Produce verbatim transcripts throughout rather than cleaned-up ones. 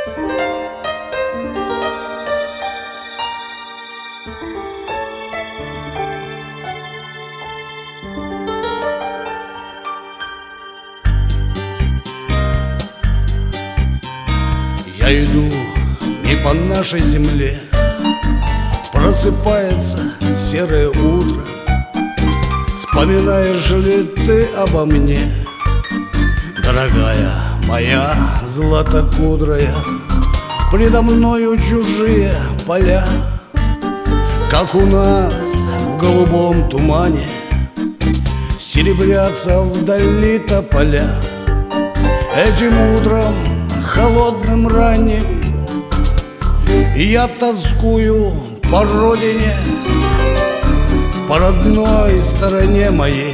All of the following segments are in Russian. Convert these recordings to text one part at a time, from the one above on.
Я иду не по нашей земле, просыпается серое утро. Вспоминаешь ли ты обо мне, дорогая моя златокудрая? Предо мною чужие поля, как у нас в голубом тумане серебрятся вдали тополя. Этим утром холодным ранним я тоскую по родине, по родной стороне моей.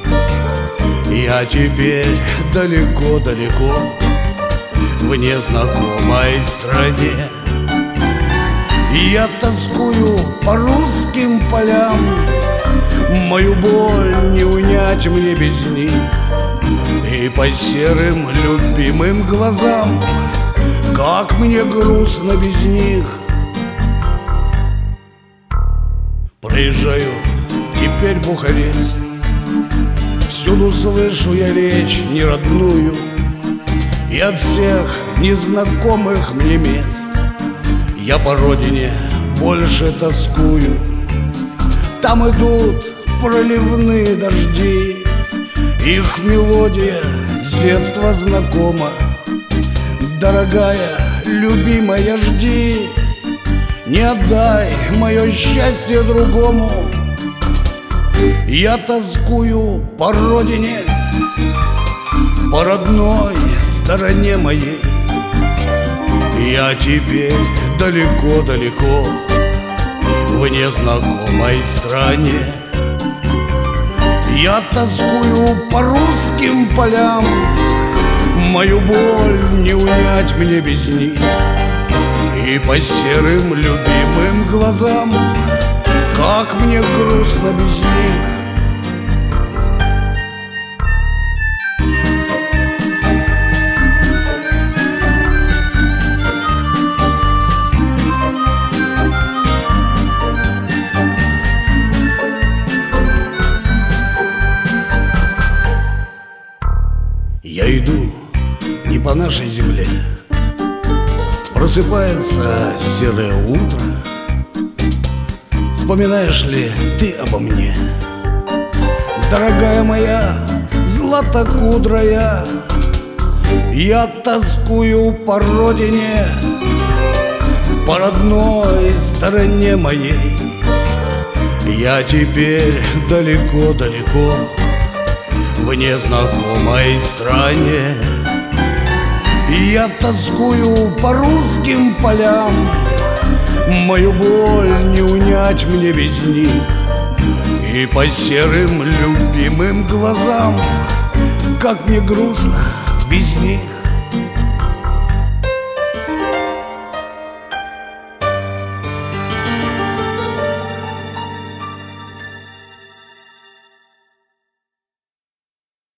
Я теперь далеко-далеко в незнакомой стране. Я тоскую по русским полям, мою боль не унять мне без них. И по серым любимым глазам, как мне грустно без них. Проезжаю теперь Бухарест, всюду слышу я речь неродную, и от всех незнакомых мне мест я по родине больше тоскую. Там идут проливные дожди, их мелодия с детства знакома. Дорогая, любимая, жди, не отдай мое счастье другому. Я тоскую по родине, по родной стороне моей. Я теперь далеко-далеко в незнакомой стране. Я тоскую по русским полям, мою боль не унять мне без них. И по серым любимым глазам, как мне грустно без них. Я иду не по нашей земле, просыпается серое утро. Вспоминаешь ли ты обо мне, дорогая моя златокудрая? Я тоскую по родине, по родной стороне моей. Я теперь далеко-далеко в незнакомой стране. Я тоскую по русским полям, мою боль не унять мне без них. И по серым любимым глазам, как мне грустно без них.